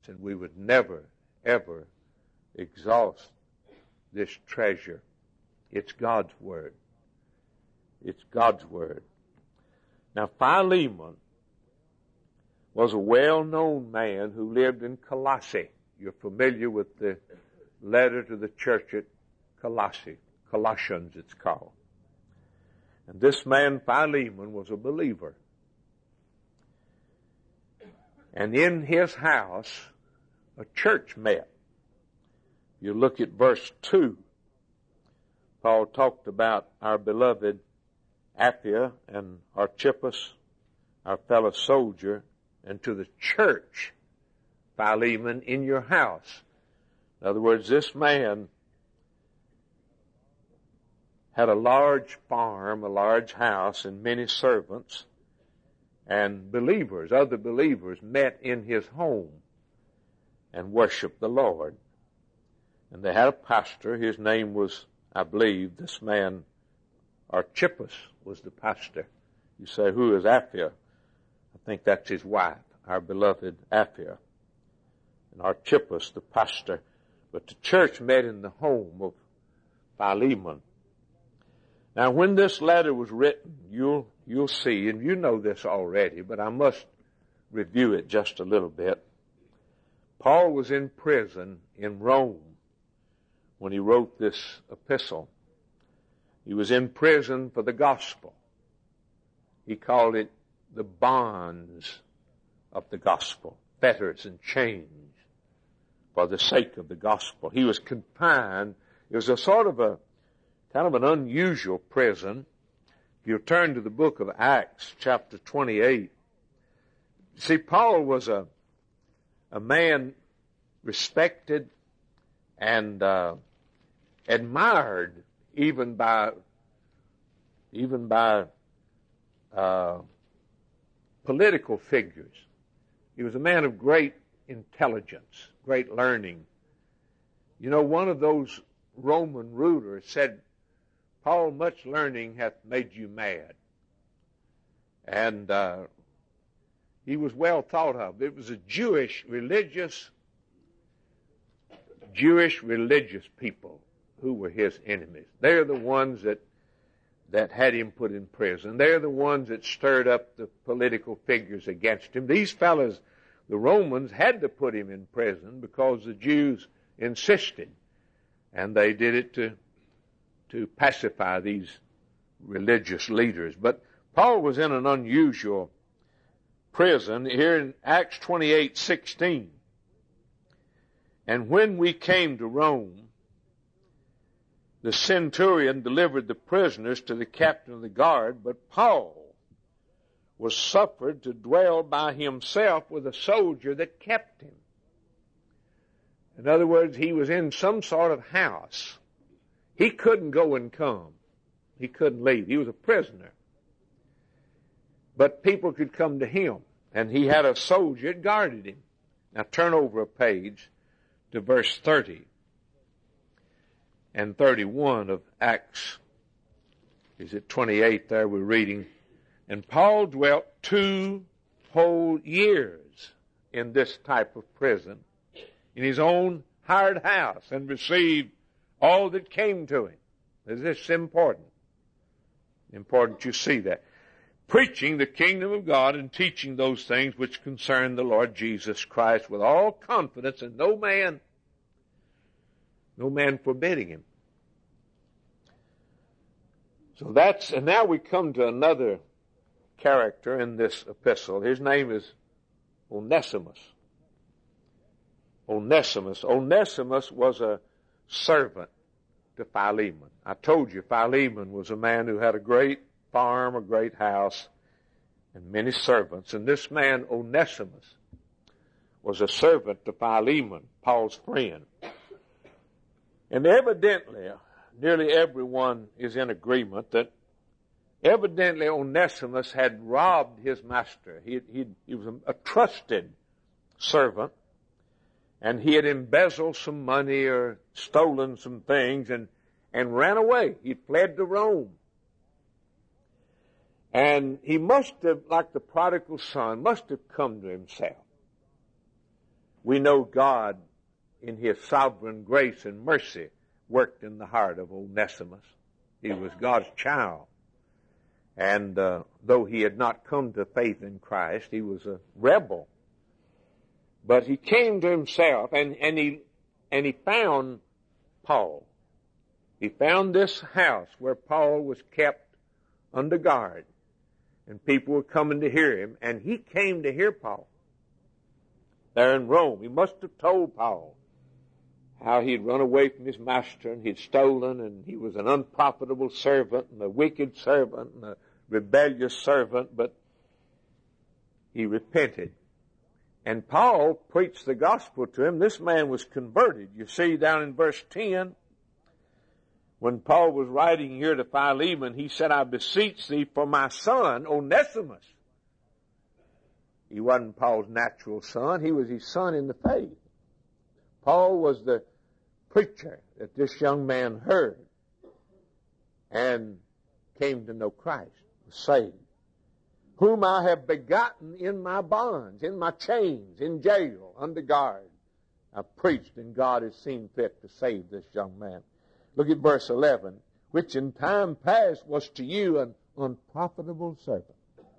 and we would never, ever exhaust this treasure. It's God's Word. It's God's Word. Now, Philemon was a well-known man who lived in Colossae. You're familiar with the letter to the church at Colossae. Colossians, it's called. And this man, Philemon, was a believer. And in his house, a church met. You look at verse 2. Paul talked about our beloved Apphia and Archippus, our fellow soldier, and to the church, Philemon, in your house. In other words, this man had a large farm, a large house, and many servants, and believers, other believers, met in his home and worshiped the Lord. And they had a pastor. His name was, I believe, this man, Archippus, was the pastor. You say, who is Apphia? I think that's his wife, our beloved Apphia. And Archippus, the pastor. But the church met in the home of Philemon. Now, when this letter was written, you'll see, and you know this already, but I must review it just a little bit. Paul was in prison in Rome when he wrote this epistle. He was in prison for the gospel. He called it the bonds of the gospel, fetters and chains for the sake of the gospel. He was confined. It was a sort of a kind of an unusual prison. If you turn to the book of Acts, chapter 28, see, Paul was a man respected and admired even by political figures. He was a man of great intelligence, great learning. You know, one of those Roman rulers said, Paul, much learning hath made you mad. And he was well thought of. It was a Jewish religious people who were his enemies. They're the ones that had him put in prison. They're the ones that stirred up the political figures against him. These fellows, the Romans, had to put him in prison because the Jews insisted. And they did it to pacify these religious leaders. But Paul was in an unusual prison here in Acts 28:16. And when we came to Rome, the centurion delivered the prisoners to the captain of the guard, but Paul was suffered to dwell by himself with a soldier that kept him. In other words, he was in some sort of house. He couldn't go and come. He couldn't leave. He was a prisoner. But people could come to him, and he had a soldier that guarded him. Now turn over a page to verse 30 and 31 of Acts. Is it 28 there we're reading? And Paul dwelt 2 whole years in this type of prison, in his own hired house, and received all that came to him. Is this important? Important you see that. Preaching the kingdom of God and teaching those things which concern the Lord Jesus Christ with all confidence, and no man forbidding him. So and now we come to another character in this epistle. His name is Onesimus. Onesimus was a servant to Philemon. I told you Philemon was a man who had a great farm, a great house, and many servants. And this man, Onesimus, was a servant to Philemon, Paul's friend. And evidently, nearly everyone is in agreement that evidently Onesimus had robbed his master. He was a trusted servant, and he had embezzled some money or stolen some things and ran away. He fled to Rome. And he must have, like the prodigal son, must have come to himself. We know God, in His sovereign grace and mercy, worked in the heart of Onesimus. He was God's child. And though he had not come to faith in Christ, he was a rebel. But he came to himself, and he found Paul. He found this house where Paul was kept under guard, and people were coming to hear him, and he came to hear Paul there in Rome. He must have told Paul how he'd run away from his master, and he'd stolen, and he was an unprofitable servant, and a wicked servant, and a rebellious servant, but he repented. And Paul preached the gospel to him. This man was converted. You see down in verse 10, when Paul was writing here to Philemon, he said, I beseech thee for my son, Onesimus. He wasn't Paul's natural son. He was his son in the faith. Paul was the preacher that this young man heard and came to know Christ, was saved, whom I have begotten in my bonds, in my chains, in jail, under guard. I've preached, and God has seen fit to save this young man. Look at verse 11, which in time past was to you an unprofitable servant,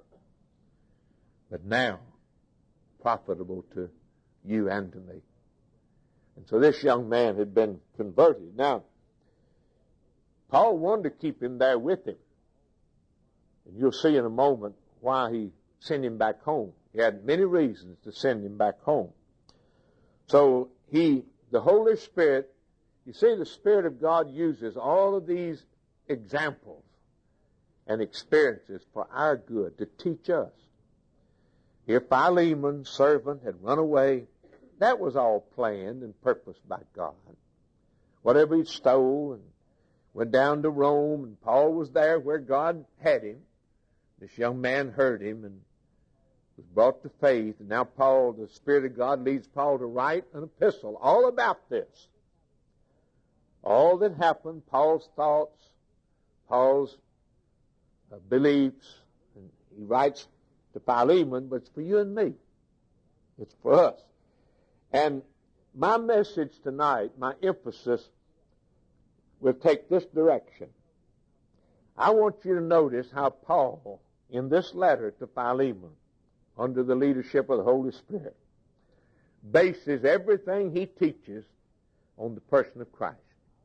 but now profitable to you and to me. And so this young man had been converted. Now, Paul wanted to keep him there with him. And you'll see in a moment why he sent him back home. He had many reasons to send him back home. So the Holy Spirit, you see, the Spirit of God uses all of these examples and experiences for our good to teach us. Here Philemon's servant had run away. That was all planned and purposed by God. Whatever he stole, and went down to Rome, and Paul was there where God had him. This young man heard him and was brought to faith. And now Paul, the Spirit of God, leads Paul to write an epistle all about this. All that happened, Paul's thoughts, Paul's beliefs. And he writes to Philemon, but it's for you and me. It's for us. And my message tonight, my emphasis, will take this direction. I want you to notice how Paul, in this letter to Philemon, under the leadership of the Holy Spirit, bases everything he teaches on the person of Christ.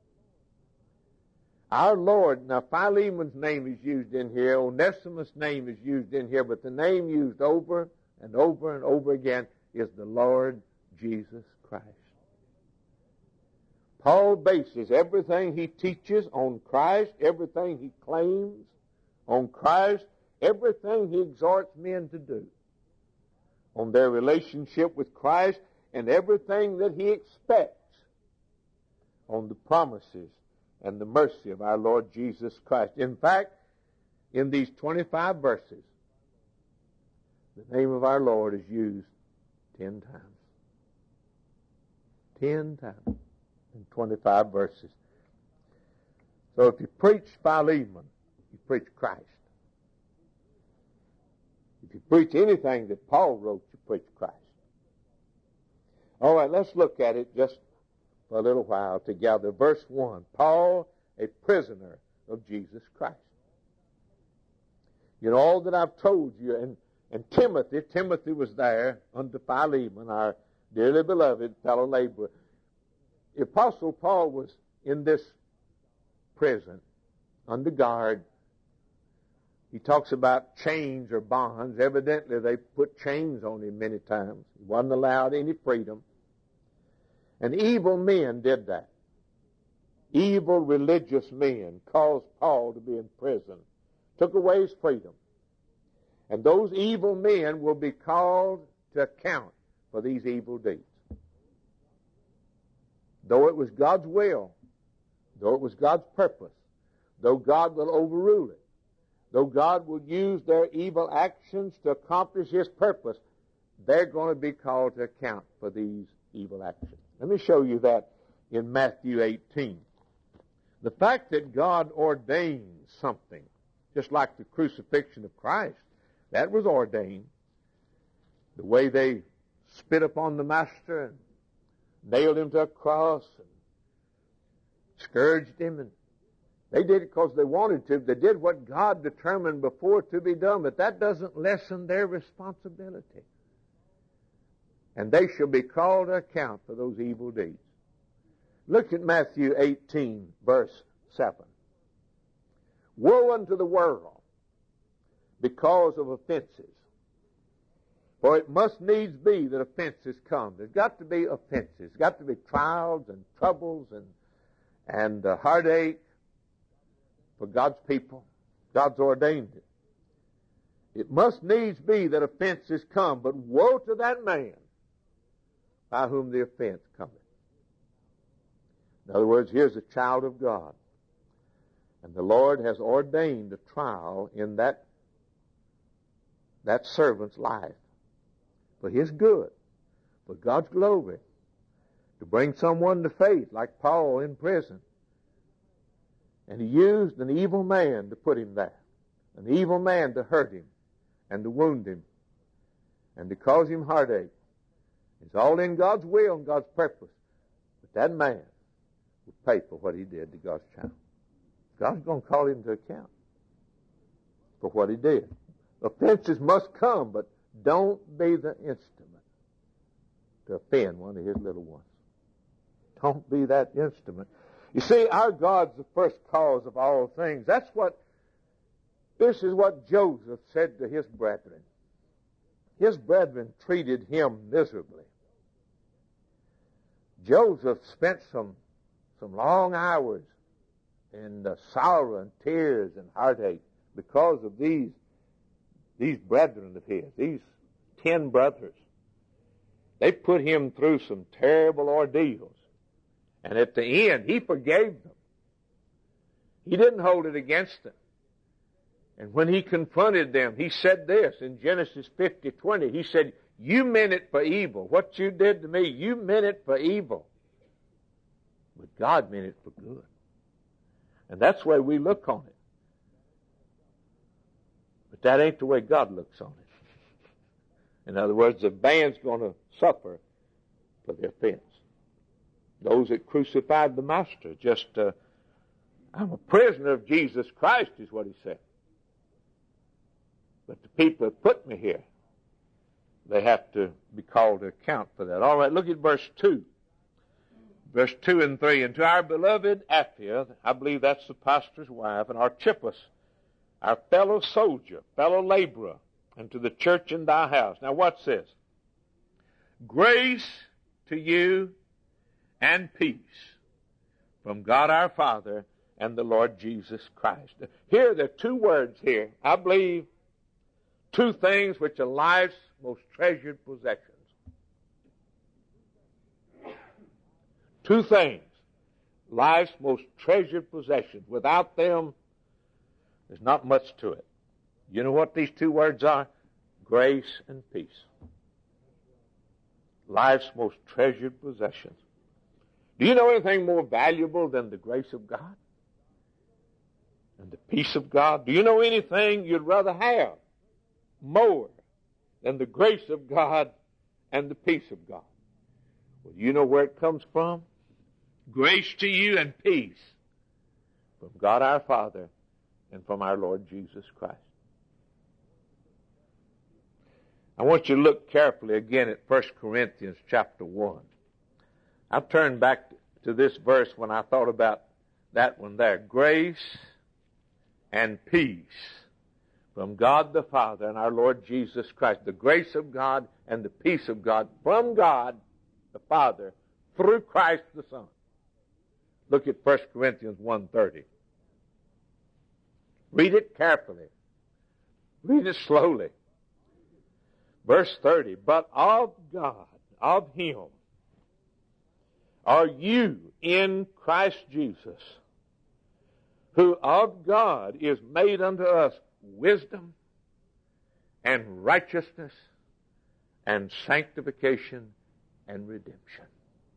Our Lord, now Philemon's name is used in here, Onesimus' name is used in here, but the name used over and over and over again is the Lord Jesus Christ. Paul bases everything he teaches on Christ, everything he claims on Christ, everything he exhorts men to do on their relationship with Christ, and everything that he expects on the promises and the mercy of our Lord Jesus Christ. In fact, in these 25 verses, the name of our Lord is used 10 times. 10 times in 25 verses. So if you preach Philemon, you preach Christ. If you preach anything that Paul wrote, you preach Christ. All right, let's look at it just for a little while together. Verse 1, Paul, a prisoner of Jesus Christ. You know, all that I've told you, and Timothy was there under Philemon, our dearly beloved fellow laborer. The Apostle Paul was in this prison, under guard. He talks about chains or bonds. Evidently, they put chains on him many times. He wasn't allowed any freedom. And evil men did that. Evil religious men caused Paul to be in prison, took away his freedom. And those evil men will be called to account for these evil deeds. Though it was God's will, though it was God's purpose, though God will overrule it, though God will use their evil actions to accomplish His purpose, they're going to be called to account for these evil actions. Let me show you that in Matthew 18. The fact that God ordains something, just like the crucifixion of Christ, that was ordained. The way they spit upon the master and nailed him to a cross and scourged him. And they did it because they wanted to. They did what God determined before to be done, but that doesn't lessen their responsibility. And they shall be called to account for those evil deeds. Look at Matthew 18, verse 7. Woe unto the world because of offenses. For it must needs be that offenses come. There's got to be offenses. There's got to be trials and troubles and heartache for God's people. God's ordained it. It must needs be that offenses come, but woe to that man by whom the offense cometh. In other words, here's a child of God, and the Lord has ordained a trial in that servant's life for his good, for God's glory, to bring someone to faith, like Paul in prison. And he used an evil man to put him there, an evil man to hurt him and to wound him and to cause him heartache. It's all in God's will and God's purpose. But that man will pay for what he did to God's child. God's going to call him to account for what he did. Offenses must come, but don't be the instrument to offend one of his little ones. Don't be that instrument. You see, our God's the first cause of all things. This is what Joseph said to his brethren. His brethren treated him miserably. Joseph spent some long hours in sorrow and tears and heartache because of these brethren of his, these 10 brothers. They put him through some terrible ordeals. And at the end, he forgave them. He didn't hold it against them. And when he confronted them, he said this in Genesis 50:20. He said, you meant it for evil. What you did to me, you meant it for evil. But God meant it for good. And that's the way we look on it. But that ain't the way God looks on it. In other words, the man's going to suffer for the offense. Those that crucified the Master, I'm a prisoner of Jesus Christ, is what he said. But the people that put me here, they have to be called to account for that. All right, look at verse 2. Verse 2 and 3. And to our beloved Apphia, I believe that's the pastor's wife, and Archippus, our fellow soldier, fellow laborer, and to the church in thy house. Now what's this? Grace to you and peace from God our Father and the Lord Jesus Christ. Here, there are 2 words here. I believe 2 things which are life's most treasured possessions. 2 things. Life's most treasured possessions. Without them, there's not much to it. You know what these 2 words are? Grace and peace. Life's most treasured possessions. Do you know anything more valuable than the grace of God and the peace of God? Do you know anything you'd rather have more than the grace of God and the peace of God? Well, you know where it comes from? Grace to you and peace from God our Father and from our Lord Jesus Christ. I want you to look carefully again at 1 Corinthians chapter 1. I've turned back to this verse when I thought about that one there. Grace and peace from God the Father and our Lord Jesus Christ. The grace of God and the peace of God from God the Father through Christ the Son. Look at 1 Corinthians 1:30. Read it carefully. Read it slowly. Verse 30. But of God, of Him, are you in Christ Jesus, who of God is made unto us wisdom and righteousness and sanctification and redemption.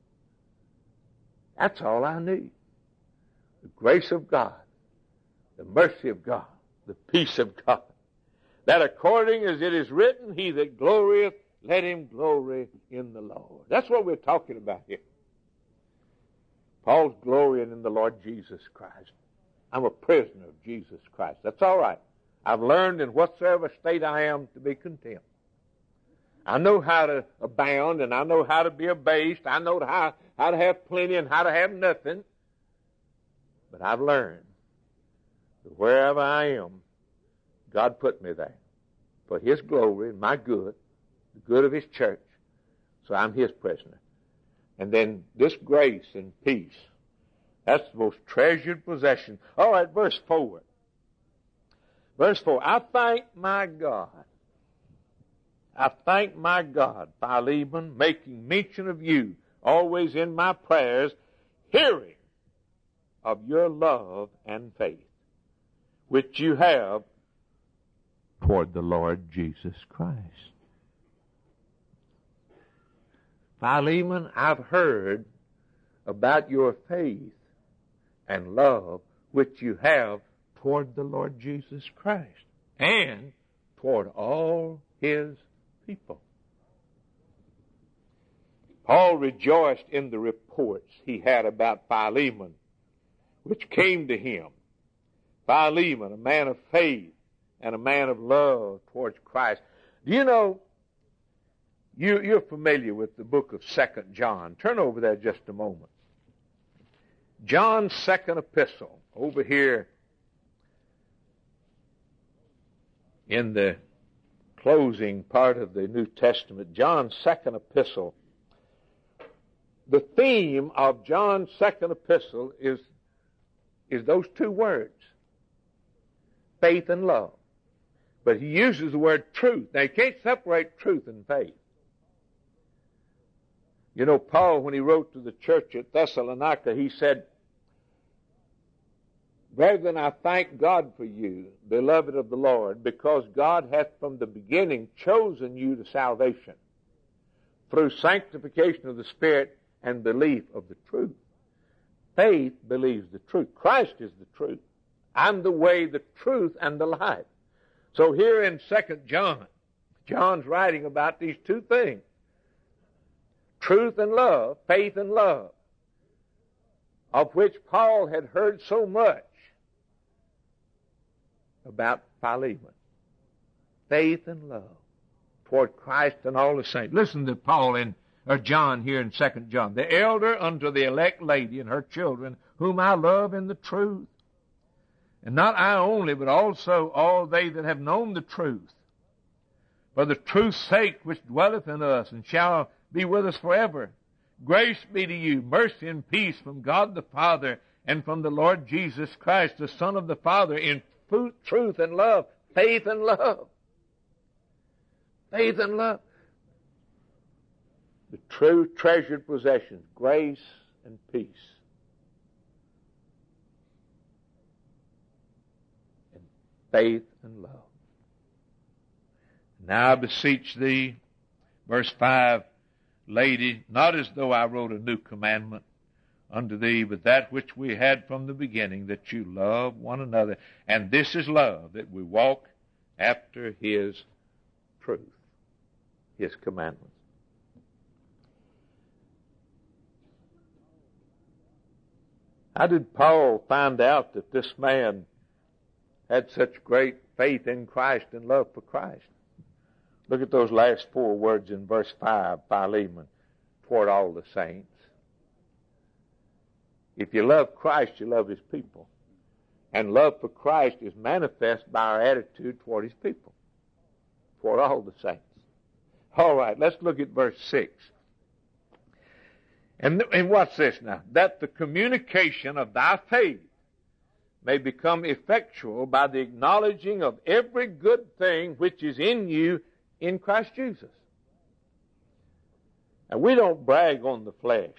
That's all I need. The grace of God, the mercy of God, the peace of God. That according as it is written, he that glorieth, let him glory in the Lord. That's what we're talking about here. Paul's glorying in the Lord Jesus Christ. I'm a prisoner of Jesus Christ. That's all right. I've learned in whatsoever state I am to be content. I know how to abound, and I know how to be abased. I know how to have plenty and how to have nothing. But I've learned that wherever I am, God put me there for His glory and my good, the good of His church. So I'm His prisoner. And then this grace and peace, that's the most treasured possession. All right, verse 4. Verse 4, I thank my God, Philemon, making mention of you always in my prayers, hearing of your love and faith, which you have toward the Lord Jesus Christ. Philemon, I've heard about your faith and love which you have toward the Lord Jesus Christ and toward all His people. Paul rejoiced in the reports he had about Philemon, which came to him. Philemon, a man of faith and a man of love towards Christ. Do you know, you're familiar with the book of 2 John. Turn over there just a moment. John's second epistle, over here in the closing part of the New Testament, John's second epistle. The theme of John's second epistle is those two words, faith and love. But he uses the word truth. Now, you can't separate truth and faith. You know, Paul, when he wrote to the church at Thessalonica, he said, brethren, I thank God for you, beloved of the Lord, because God hath from the beginning chosen you to salvation through sanctification of the Spirit and belief of the truth. Faith believes the truth. Christ is the truth. I'm the way, the truth, and the life. So here in 2 John, John's writing about these two things. Truth and love, faith and love, of which Paul had heard so much about Philemon. Faith and love toward Christ and all the saints. Listen to John here in 2 John. The elder unto the elect lady and her children, whom I love in the truth. And not I only, but also all they that have known the truth. For the truth's sake which dwelleth in us and shall be with us forever. Grace be to you, mercy and peace from God the Father and from the Lord Jesus Christ, the Son of the Father, in truth and love, faith and love. Faith and love. The true treasured possessions, grace and peace. And faith and love. Now I beseech thee, verse 5, Lady, not as though I wrote a new commandment unto thee, but that which we had from the beginning, that you love one another. And this is love, that we walk after His truth, His commandments. How did Paul find out that this man had such great faith in Christ and love for Christ? Look at those last four words in verse 5, Philemon, toward all the saints. If you love Christ, you love His people. And love for Christ is manifest by our attitude toward His people, toward all the saints. All right, let's look at verse 6. And what's this now? That the communication of thy faith may become effectual by the acknowledging of every good thing which is in you in Christ Jesus. And we don't brag on the flesh.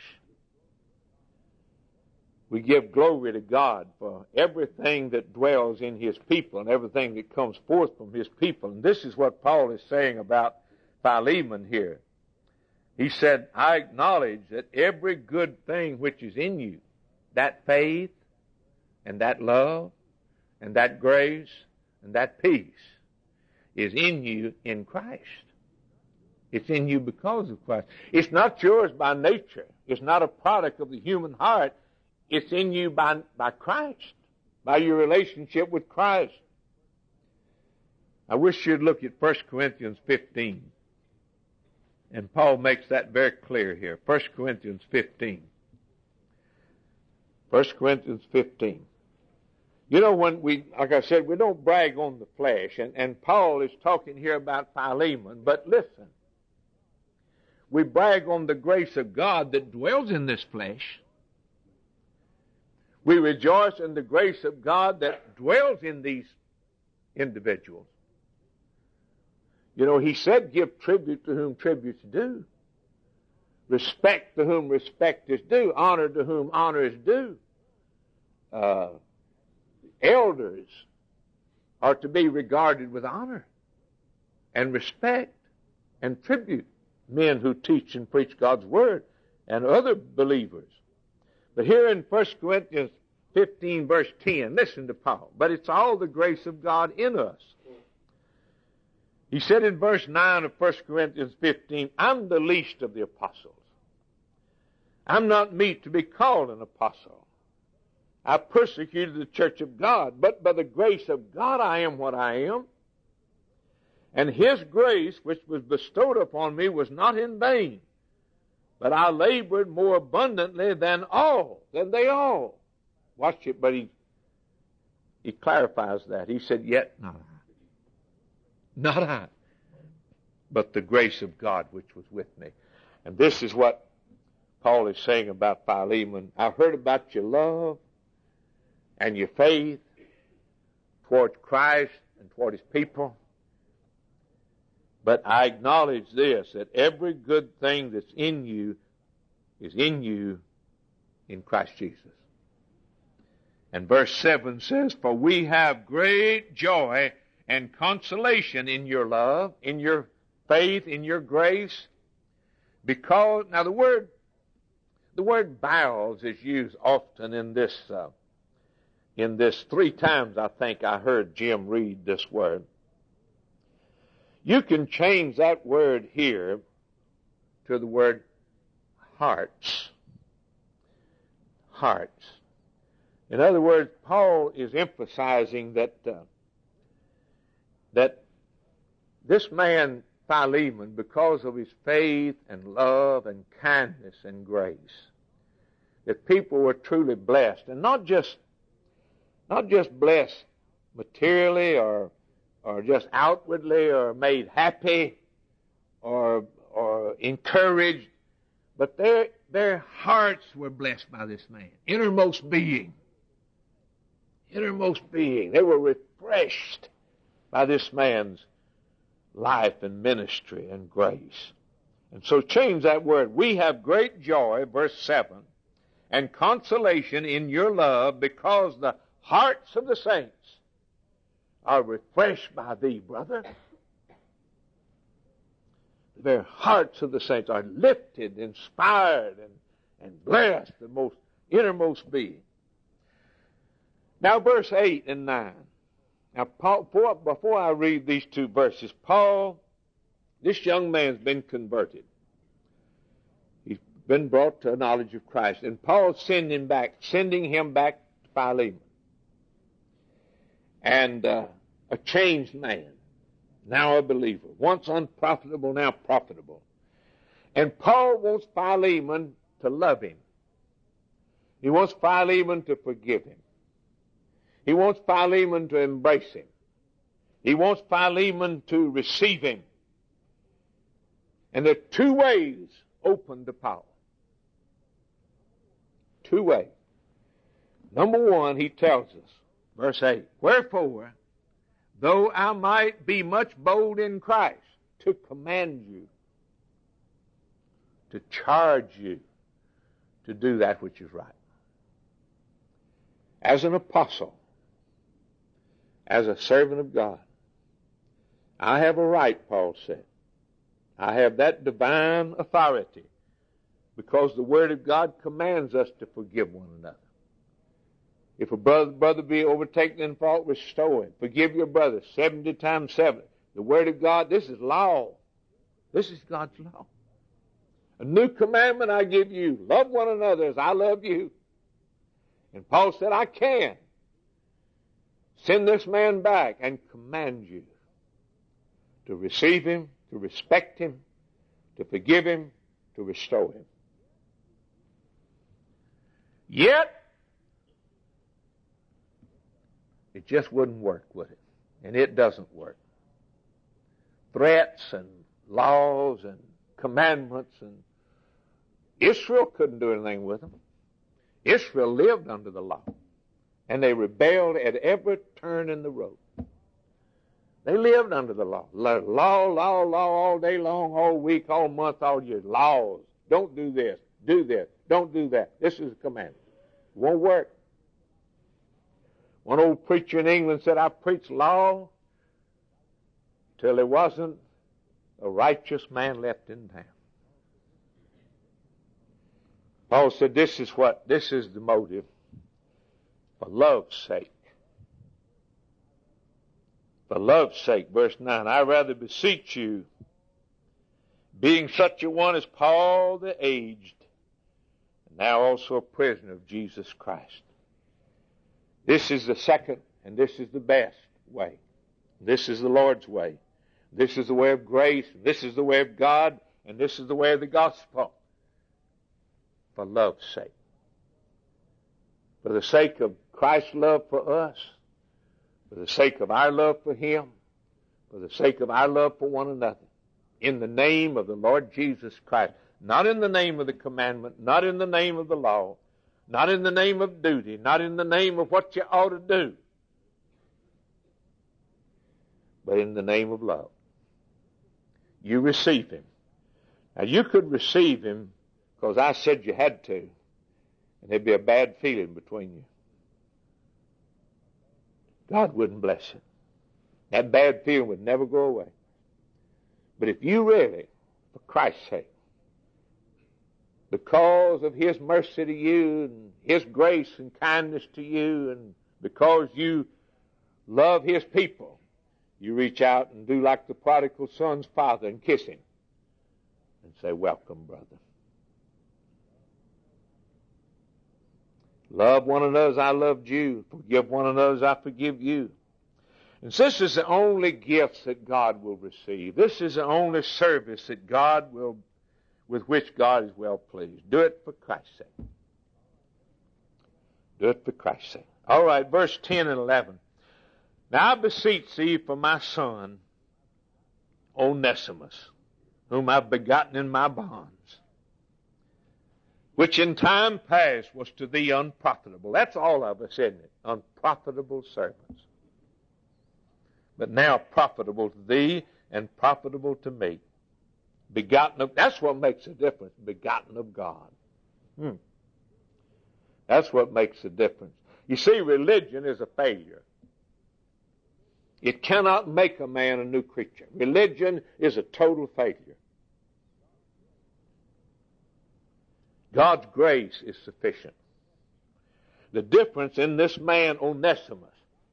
We give glory to God for everything that dwells in His people and everything that comes forth from His people. And this is what Paul is saying about Philemon here. He said, I acknowledge that every good thing which is in you, that faith and that love and that grace and that peace, is in you in Christ. It's in you because of Christ. It's not yours by nature. It's not a product of the human heart. It's in you by Christ, by your relationship with Christ. I wish you'd look at 1 Corinthians 15. And Paul makes that very clear here. 1 Corinthians 15. 1 Corinthians 15. You know, when like I said, we don't brag on the flesh. And Paul is talking here about Philemon. But listen. We brag on the grace of God that dwells in this flesh. We rejoice in the grace of God that dwells in these individuals. You know, he said, give tribute to whom tribute's due. Respect to whom respect is due. Honor to whom honor is due. Elders are to be regarded with honor and respect and tribute. Men who teach and preach God's Word and other believers. But here in 1 Corinthians 15 verse 10, listen to Paul. But it's all the grace of God in us. He said in verse 9 of 1 Corinthians 15, I'm the least of the apostles. I'm not meet to be called an apostle. I persecuted the church of God, but by the grace of God I am what I am. And His grace, which was bestowed upon me, was not in vain. But I labored more abundantly than they all. Watch it, but he clarifies that. He said, yet not I. Not I, but the grace of God which was with me. And this is what Paul is saying about Philemon. I heard about your love and your faith towards Christ and toward His people. But I acknowledge this, that every good thing that's in you is in you in Christ Jesus. And verse 7 says, for we have great joy and consolation in your love, in your faith, in your grace. Because, now the word bowels is used often in this 3 times I think I heard Jim read this word. You can change that word here to the word hearts. Hearts. In other words, Paul is emphasizing that this man, Philemon, because of his faith and love and kindness and grace, that people were truly blessed, and not just blessed materially or just outwardly or made happy or encouraged, but their hearts were blessed by this man. Innermost being. They were refreshed by this man's life and ministry and grace. And so change that word. We have great joy, verse 7, and consolation in your love because the hearts of the saints are refreshed by thee, brother. The very hearts of the saints are lifted, inspired, and blessed, the most innermost being. Now verse 8 and 9. Now, Paul, before I read these 2 verses, Paul, this young man's been converted. He's been brought to a knowledge of Christ. And Paul's sending him back to Philemon. And a changed man, now a believer. Once unprofitable, now profitable. And Paul wants Philemon to love him. He wants Philemon to forgive him. He wants Philemon to embrace him. He wants Philemon to receive him. And there are 2 ways open to Paul. 2 ways. Number 1, he tells us, verse 8, wherefore, though I might be much bold in Christ, to command you, to charge you to do that which is right. As an apostle, as a servant of God, I have a right, Paul said. I have that divine authority because the Word of God commands us to forgive one another. If a brother be overtaken in fault, restore him. Forgive your brother 70 times 7. The Word of God, this is law. This is God's law. A new commandment I give you. Love one another as I love you. And Paul said, I can send this man back and command you to receive him, to respect him, to forgive him, to restore him. Yet, it just wouldn't work, would it? And it doesn't work. Threats and laws and commandments, and Israel couldn't do anything with them. Israel lived under the law, and they rebelled at every turn in the road. They lived under the law. Law all day long, all week, all month, all year. Laws. Don't do this. Do this. Don't do that. This is a commandment. It won't work. One old preacher in England said, I preached law till there wasn't a righteous man left in town. Paul said, this is the motive. For love's sake. For love's sake, verse 9, I rather beseech you, being such a one as Paul the aged, and now also a prisoner of Jesus Christ. This is the second, and this is the best way. This is the Lord's way. This is the way of grace. This is the way of God, and this is the way of the gospel. For love's sake. For the sake of Christ's love for us, for the sake of our love for him, for the sake of our love for one another, in the name of the Lord Jesus Christ, not in the name of the commandment, not in the name of the law, not in the name of duty, not in the name of what you ought to do, but in the name of love. You receive him. Now you could receive him because I said you had to, and there'd be a bad feeling between you. God wouldn't bless it. That bad feeling would never go away. But if you really, for Christ's sake, because of his mercy to you and his grace and kindness to you, and because you love his people, you reach out and do like the prodigal son's father and kiss him and say, welcome, brother. Love one another as I loved you. Forgive one another as I forgive you. And this is the only gifts that God will receive. This is the only service that with which God is well pleased. Do it for Christ's sake. Do it for Christ's sake. All right, verse 10 and 11. Now I beseech thee for my son, Onesimus, whom I've begotten in my bonds, which in time past was to thee unprofitable. That's all of us, isn't it? Unprofitable servants. But now profitable to thee and profitable to me. Begotten of, that's what makes a difference. Begotten of God. That's what makes a difference. You see, religion is a failure. It cannot make a man a new creature. Religion is a total failure. God's grace is sufficient. The difference in this man, Onesimus,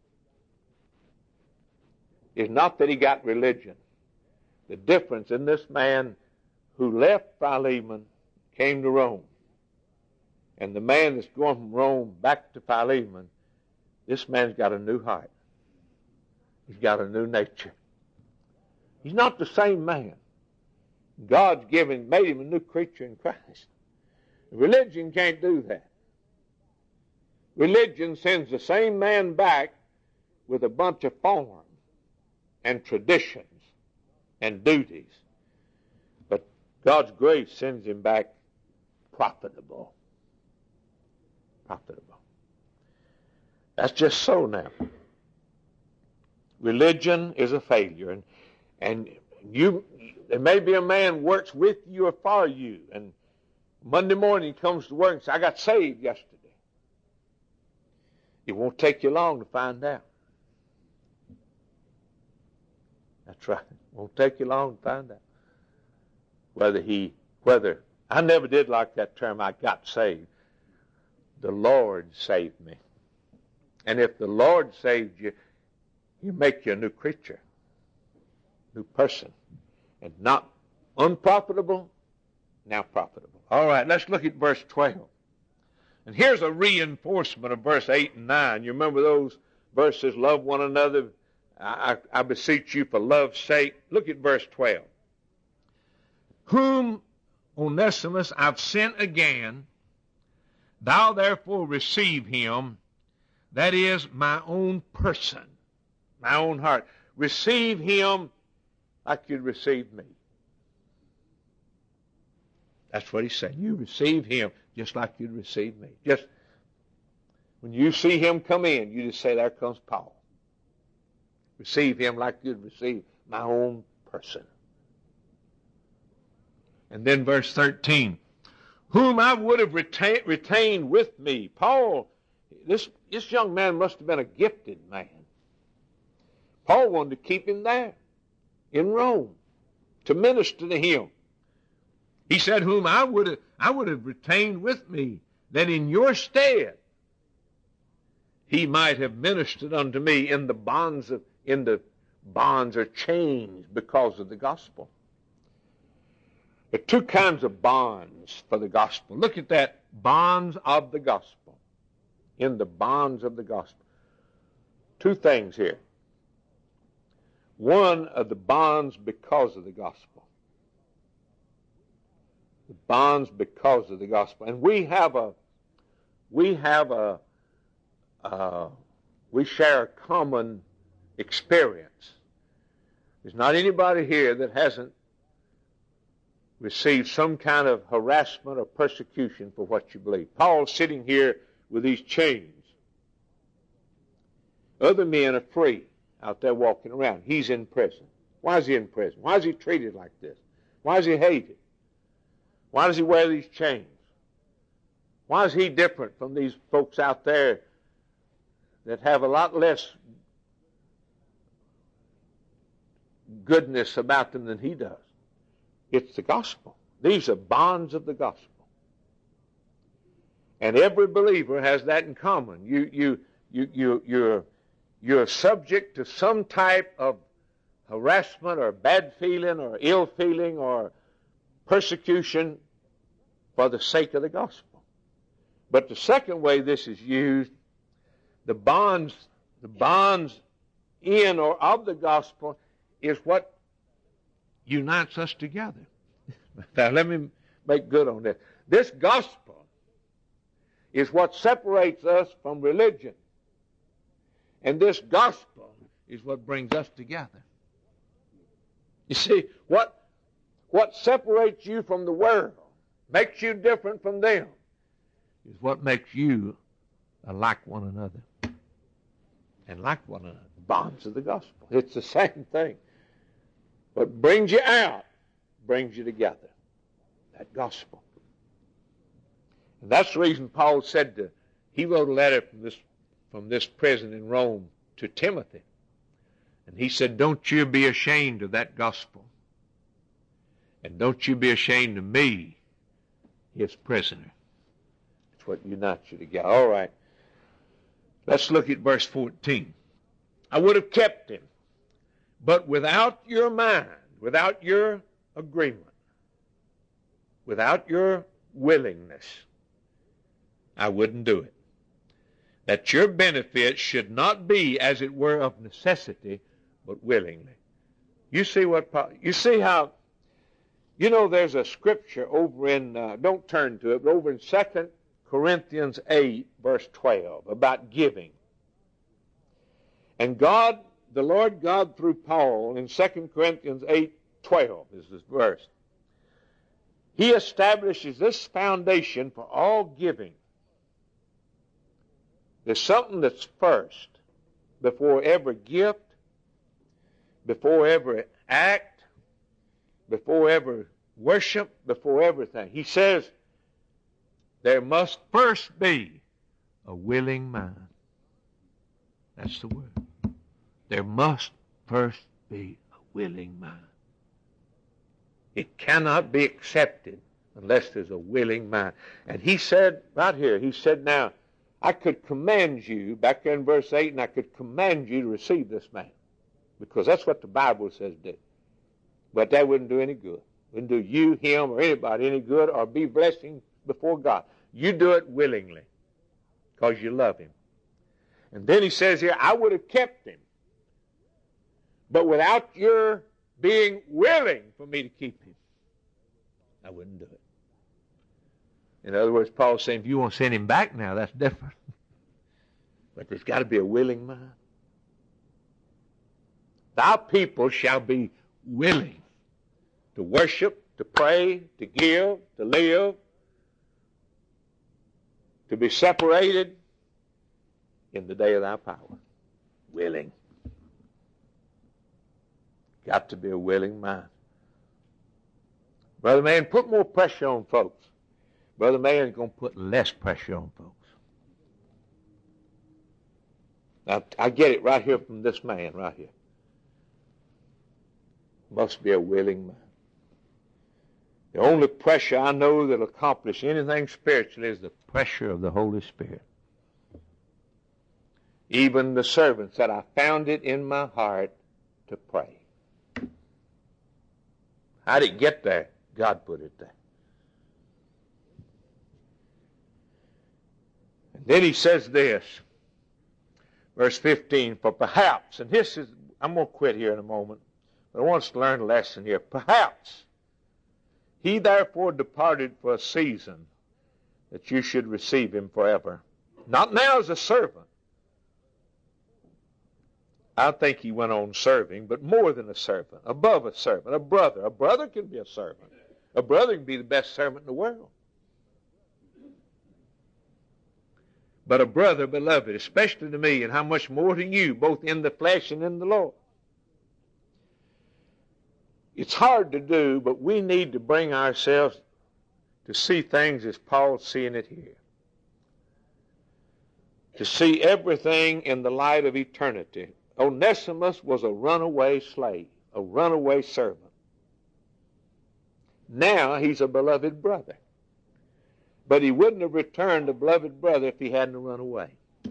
is not that he got religion. The difference in this man who left Philemon, came to Rome, and the man that's going from Rome back to Philemon, this man's got a new heart. He's got a new nature. He's not the same man. God's made him a new creature in Christ. Religion can't do that. Religion sends the same man back with a bunch of forms and traditions and duties. But God's grace sends him back profitable. Profitable. That's just so now. Religion is a failure. And there may be a man works with you or for you, and Monday morning he comes to work and says, I got saved yesterday. It won't take you long to find out. That's right. It won't take you long to find out. Whether, I never did like that term, I got saved. The Lord saved me. And if the Lord saved you, you make you a new creature, new person, and not Unprofitable, now profitable. All right, let's look at verse 12. And here's a reinforcement of verse 8 and 9. You remember those verses, love one another, I beseech you for love's sake. Look at verse 12. Whom Onesimus I've sent again, thou therefore receive him, that is my own person, my own heart. Receive him like you'd receive me. That's what he said. You receive him just like you'd receive me. Just when you see him come in, you just say, there comes Paul. Receive him like you'd receive my own person. And then verse 13, whom I would have retained with me. Paul, this young man must have been a gifted man. Paul wanted to keep him there in Rome to minister to him. He said, whom I would have retained with me, that in your stead he might have ministered unto me in the bonds or chains because of the gospel. There are two kinds of bonds for the gospel. Look at that, bonds of the gospel. In the bonds of the gospel. Two things here. One of the bonds because of the gospel. The bonds because of the gospel. And we share a common experience. There's not anybody here that hasn't received some kind of harassment or persecution for what you believe. Paul's sitting here with these chains. Other men are free out there walking around. He's in prison. Why is he in prison? Why is he treated like this? Why is he hated? Why does he wear these chains? Why is he different from these folks out there that have a lot less goodness about them than he does? It's the gospel. These are bonds of the gospel. And every believer has that in common. You're subject to some type of harassment or bad feeling or ill feeling or persecution for the sake of the gospel. But the second way this is used, the bonds in or of the gospel is what unites us together. Now let me make good on this. This gospel is what separates us from religion. And this gospel is what brings us together. You see, what separates you from the world, makes you different from them, is what makes you like one another. And like one another. Bonds of the gospel. It's the same thing. What brings you out brings you together. That gospel. And that's the reason Paul said he wrote a letter from this prison in Rome to Timothy. And he said, don't you be ashamed of that gospel. And don't you be ashamed of me, his prisoner. It's what unites you together. All right. Let's look at verse 14. I would have kept him, but without your mind, without your agreement, without your willingness, I wouldn't do it. That your benefit should not be, as it were, of necessity, but willingly. You see how, there's a scripture over in, don't turn to it, but over in 2 Corinthians 8, verse 12, about giving. And God, the Lord God through Paul, in 2 Corinthians 8, 12 is this verse. He establishes this foundation for all giving. There's something that's first before every gift, before every act, before every worship, before everything. He says there must first be a willing mind. That's the word. There must first be a willing mind. It cannot be accepted unless there's a willing mind. And he said, right here, he said, now, I could command you, back there in verse 8, and I could command you to receive this man. Because that's what the Bible says do. But that wouldn't do any good. Wouldn't do you, him, or anybody any good or be blessing before God. You do it willingly because you love him. And then he says here, I would have kept him, but without your being willing for me to keep him, I wouldn't do it. In other words, Paul's saying, if you want to send him back now, that's different. But there's got to be a willing mind. Thy people shall be willing to worship, to pray, to give, to live, to be separated in the day of thy power. Willing. Got to be a willing mind. Brother Man, put more pressure on folks. Brother Man is going to put less pressure on folks. Now, I get it right here from this man right here. Must be a willing man. The only pressure I know that will accomplish anything spiritually is the pressure of the Holy Spirit. Even the servant said, I found it in my heart to pray. How did it get there? God put it there. And then he says this, verse 15, for perhaps, and this is, I'm going to quit here in a moment, but I want us to learn a lesson here. Perhaps he therefore departed for a season that you should receive him forever. Not now as a servant. I think he went on serving, but more than a servant, above a servant, a brother. A brother can be a servant. A brother can be the best servant in the world. But a brother, beloved, especially to me, and how much more to you, both in the flesh and in the Lord. It's hard to do, but we need to bring ourselves to see things as Paul's seeing it here. To see everything in the light of eternity. Onesimus was a runaway slave, a runaway servant. Now he's a beloved brother. But he wouldn't have returned a beloved brother if he hadn't run away.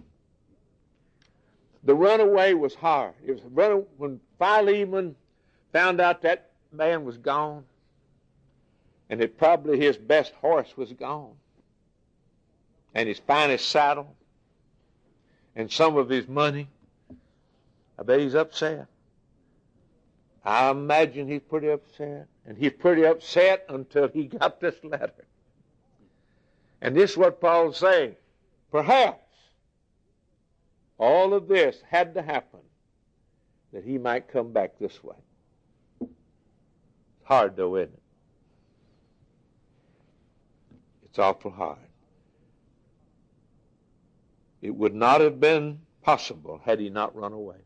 The runaway was hard. It was when Philemon found out that man was gone, and that probably his best horse was gone, and his finest saddle, and some of his money, I bet he's upset. I imagine he's pretty upset. And he's pretty upset until he got this letter. And this is what Paul's saying. Perhaps all of this had to happen that he might come back this way. It's hard though, isn't it? It's awful hard. It would not have been possible had he not run away.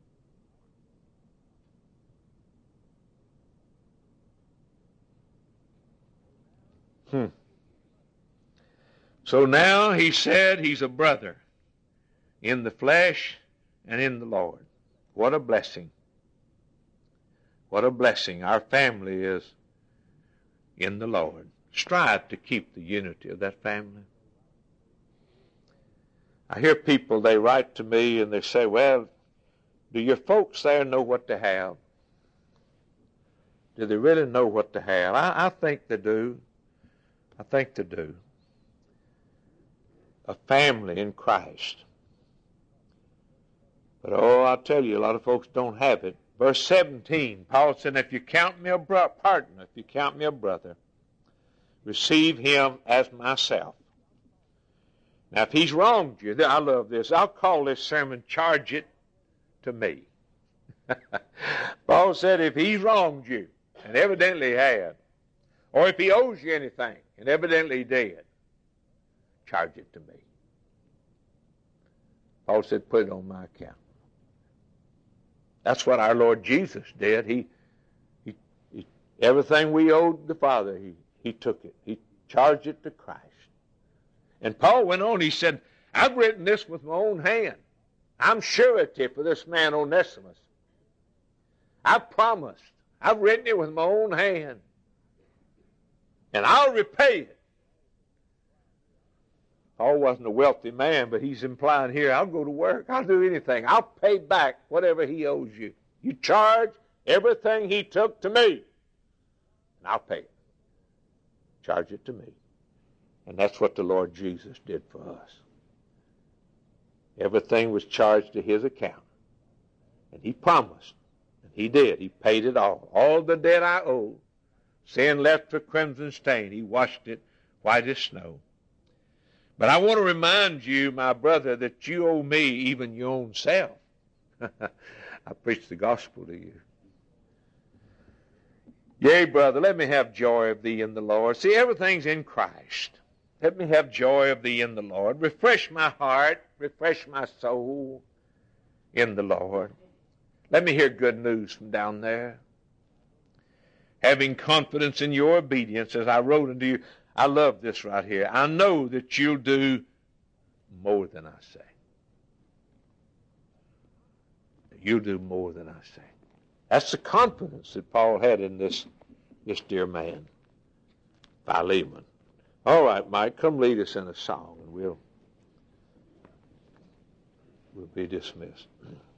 So now he said he's a brother in the flesh and in the Lord. What a blessing. What a blessing. Our family is in the Lord. Strive to keep the unity of that family. I hear people, they write to me and they say, well, do your folks there know what to have? Do they really know what to have? I think they do. I think they do. A family in Christ. But I'll tell you, a lot of folks don't have it. Verse 17, Paul said, if you count me a partner, if you count me a brother, receive him as myself. Now, if he's wronged you, I love this. I'll call this sermon, Charge It to Me. Paul said, if he's wronged you, and evidently he had, or if he owes you anything, and evidently he did, charge it to me. Paul said, put it on my account. That's what our Lord Jesus did. He everything we owed the Father, he took it. He charged it to Christ. And Paul went on, he said, I've written this with my own hand. I'm surety for this man Onesimus. I've promised. I've written it with my own hand. And I'll repay it. Paul wasn't a wealthy man, but he's implying here, I'll go to work. I'll do anything. I'll pay back whatever he owes you. You charge everything he took to me, and I'll pay it. charge it to me. And that's what the Lord Jesus did for us. Everything was charged to his account. And he promised. And he did. He paid it all. All the debt I owe. Sin left a crimson stain. He washed it white as snow. But I want to remind you, my brother, that you owe me even your own self. I preach the gospel to you. Yea, brother, let me have joy of thee in the Lord. See, everything's in Christ. Let me have joy of thee in the Lord. Refresh my heart, refresh my soul in the Lord. Let me hear good news from down there. Having confidence in your obedience, as I wrote unto you, I love this right here. I know that you'll do more than I say. You'll do more than I say. That's the confidence that Paul had in this dear man, Philemon. All right, Mike, come lead us in a song, and we'll be dismissed.